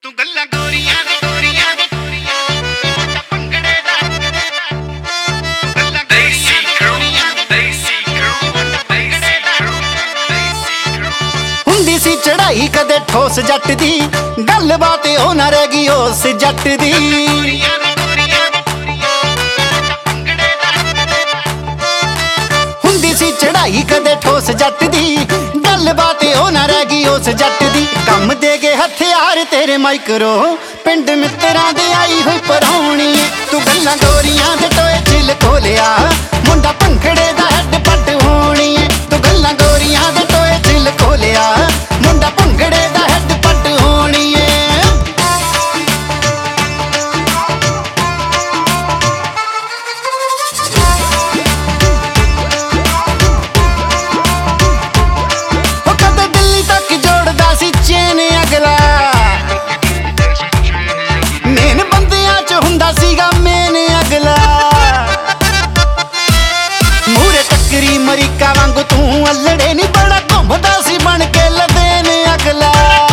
ਤੂੰ ਗੱਲਾਂ ਗੋਰੀਆਂ ਦੇ ਗੋਰੀਆਂ ਦੇ ਭੰਗੜੇ ਦਾ ਗੱਲਾਂ ਦੇਸੀ ਗੋਰੀਆਂ ਦੇ ਦੇਸੀ ਹੁੰਦੀ ਸੀ ਚੜਾਈ ਕਦੇ ਠੋਸ ਜੱਟ ਦੀ ਗੱਲਬਾਤ ਉਹ ਨਾ ਰਹਿ ਗਈ ਉਸ ਜੱਟ ਦੀ। ਹੁੰਦੀ ਸੀ ਚੜਾਈ ਕਦੇ ਠੋਸ ਜੱਟ ਦੀ ਗੱਲਬਾਤ ਉਹ ਨਾ ਰਹਿ ਗਈ ਉਸ ਜੱਟ ਦੀ। ਕੰਮ ਦੇ ਗਏ ਹਥਿਆਰ ਤੇਰੇ ਮਾਈਕਰੋ ਪਿੰਡ ਮਿੱਤਰਾਂ ਦੇ ਆਈ ਹੋਈ ਪਰੌਣੀ। ਤੂੰ ਗੱਲਾਂ ਗੋਰੀਆਂ ਦੇ ਟੋਏ ਛਿਲ ਖੋਲਿਆ ਮੁੰਡਾ ਭੰਗੜੇ ਦਾ ਹੈਡ ਪੱਟ ਹੋਣੀ। ਤੂੰ ਗੱਲਾਂ ਗੋਰੀਆਂ ਦੇ ਟੋਏ ਛਿਲ ਖੋਲਿਆ ਮੁੰਡਾ ਭੰਗੜੇ ਦਾ ਹੈਡ ਪੱਟ ਹੋਣੀ। ਅਮਰੀਕਾ ਵਾਂਗੂ ਤੂੰ ਅਲੜੇ ਨੀ ਬੜਾ ਘੁੰਮਦਾ ਸੀ ਬਣ ਕੇ ਲਦੇਨ ਅਗਲਾ।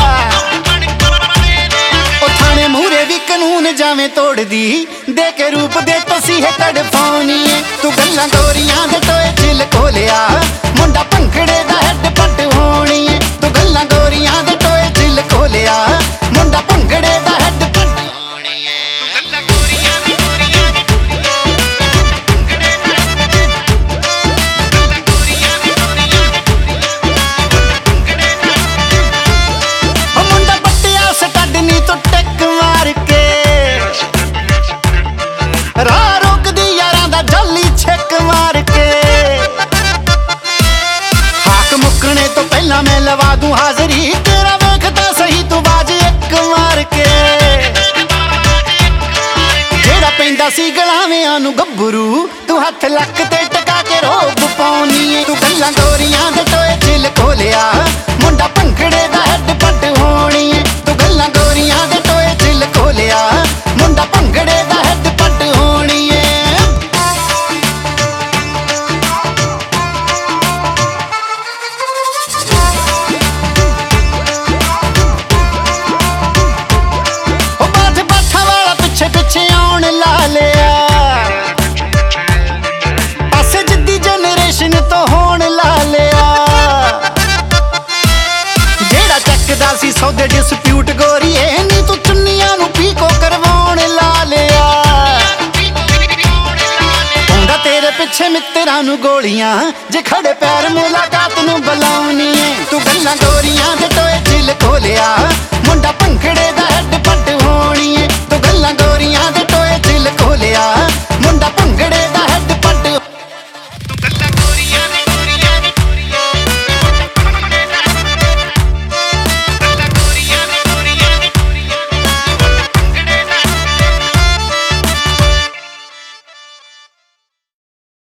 ਉਹ ਥਾਣੇ ਮੂਹਰੇ ਵੀ ਕਾਨੂੰਨ ਜਾਵੇਂ ਤੋੜਦੀ ਦੇ ਕੇ ਰੂਪ ਦੇ ਤਸੀਹੇ ਤੜਫਾਉਣੀ। ਤੂੰ ਗੱਲਾਂ ਗੋਰੀਆਂ ਦੇ ਟੋਏ ਛਿਲ ਖੋਲਿਆ ਮੁੰਡਾ ਭੰਗੜੇ ਦਾ ਹੈਡ ਪੱਟ ਹੋਣੀ। ਤੂੰ ਗੱਲਾਂ ਗੋਰੀਆਂ ਦੇ ਟੋਏ ਛਿਲ ਖੋਲਿਆ ਮੁੰਡਾ ਭੰਗੜੇ ਦਾ ਹੈਡ ਪੱਟ ਹੋਣੀ। ਰਾਹ ਰੋਕਦੀ ਯਾਰਾਂ ਦਾ ਜਾਲੀ ਛਿੱਕ ਮਾਰ ਕੇ ਹਾਕ ਮੁੱਕਣੇ ਤੋਂ ਪਹਿਲਾਂ ਮੈਂ ਲਵਾ ਦੂੰ ਹਾਜ਼ਰੀ। ਤੇਰਾ ਵੇਖਦਾ ਸਹੀ ਤੂੰ ਬਾਜ ਇੱਕ ਮਾਰ ਕੇ। ਜਿਹੜਾ ਪੈਂਦਾ ਸੀ ਗਲਾਵਿਆਂ ਨੂੰ ਗੱਭਰੂ ਤੂੰ ਹੱਥ ਲੱਕ ਤੇ ਟਕਾ ਕੇ ਰੋਬ ਪਾਉਣੀ। ਤੂੰ ਗੱਲਾਂ ਗੋਰੀਆਂ ਦੇ ਟੋਏ ਛਿਲ ਖੋਲਿਆ ਮੁੰਡਾ ਭੰਗੜੇ ਦਾ ਹੈਡ ਪੱਟ ਹੋਣੀ। ਤੂੰ ਗੱਲਾਂ ਗੋਰੀਆਂ ਦੇ ਟੋਏ ਛਿਲ ਖੋਲਿਆ ਮੁੰਡਾ ਭੰਗੜੇ ਦਾ ਹੈਡ ਪੱਟ ਹੋਣੀ। ਉਹ ਬਾਠ ਬਾਠਾਂ ਵਾਲਾ ਪਿੱਛੇ ਪਿੱਛੇ ਆਉਣ ਲਾ ਲਿਆ ਪਾਸੇ ਜਿੱਦੀ ਜਨਰੇਸ਼ਨ ਤੋਂ ਹੋਣ ਲਾ ਲਿਆ। ਜਿਹੜਾ ਚੱਕਦਾ ਸੀ ਸੌਦੇ ਡਿਸਪਿਊਟ ਗੋਰੀਏ ਨੀ ਤੂੰ ਚੁੰਨੀਆਂ ਨੂੰ ਪੀਕੋ ਕਰਵਾਉਣ ਲਾ ਲਿਆ। ਪਾਉਂਦਾ ਤੇਰੇ ਪਿੱਛੇ ਮਿੱਤਰਾਂ ਨੂੰ ਗੋਲੀਆਂ ਜੇ ਖੜੇ ਪੈਰ ਮੁਲਾਕਾਤ ਨੂੰ ਬੁਲਾਉਣੀ। ਤੂੰ ਗੱਲਾਂ ਗੋਰੀਆਂ ਦੇ ਟੋਏ ਛਿਲ ਖੋਲਿਆ ਮੁੰਡਾ ਭੰਗੜੇ